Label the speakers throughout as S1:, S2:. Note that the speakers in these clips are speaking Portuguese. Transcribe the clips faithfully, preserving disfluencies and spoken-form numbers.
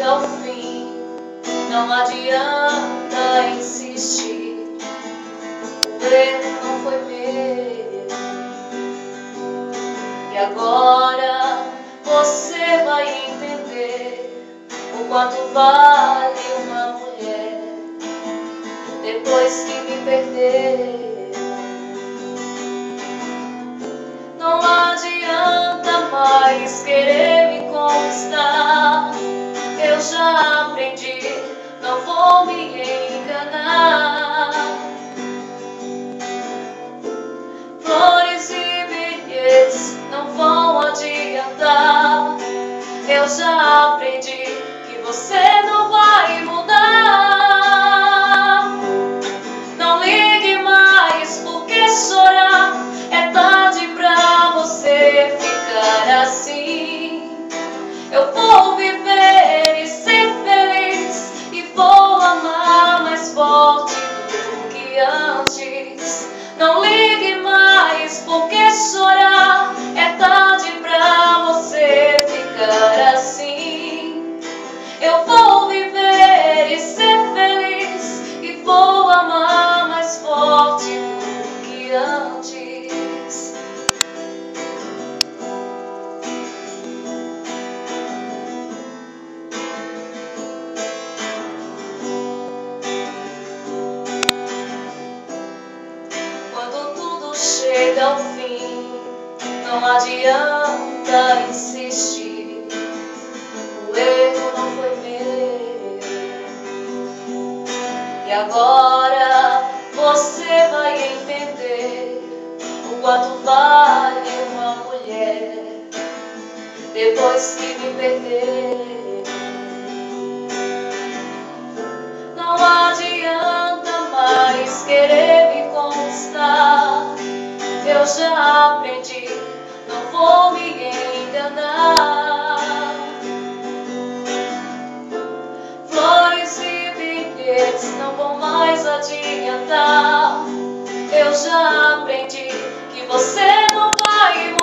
S1: chega ao fim, não adianta insistir. O erro não foi meu, e agora você vai entender o quanto vale uma mulher depois que me perdeu. Não adianta mais querer me conquistar, eu já aprendi, não vou me enganar. Flores e bilhetes não vão adiantar, eu já aprendi que você não vai mudar. Não ligue mais, porque chorar é tarde pra você ficar assim. Eu vou viver e ser feliz, e vou amar mais forte do que antes. Não ligue mais, porque chorar é tarde pra você ficar assim. Eu vou viver e ser feliz, e vou amar mais forte do que antes. Chega ao fim, não adianta insistir. O erro não foi meu, e agora você vai entender o quanto vale uma mulher depois que me perder. Não adianta mais querer me conquistar, eu já aprendi, não vou me enganar. Flores e bilhetes não vão mais adiantar, eu já aprendi que você não vai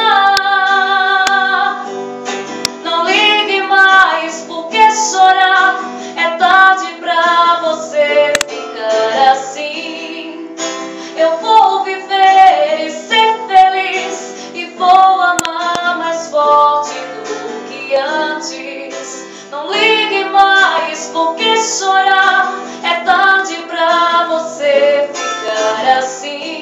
S1: mudar. Não ligue mais, porque chorar é tarde pra você ficar assim. Eu vou viver e ser feliz, e vou amar mais forte do que antes. Não ligue mais, porque chorar é tarde pra você ficar assim.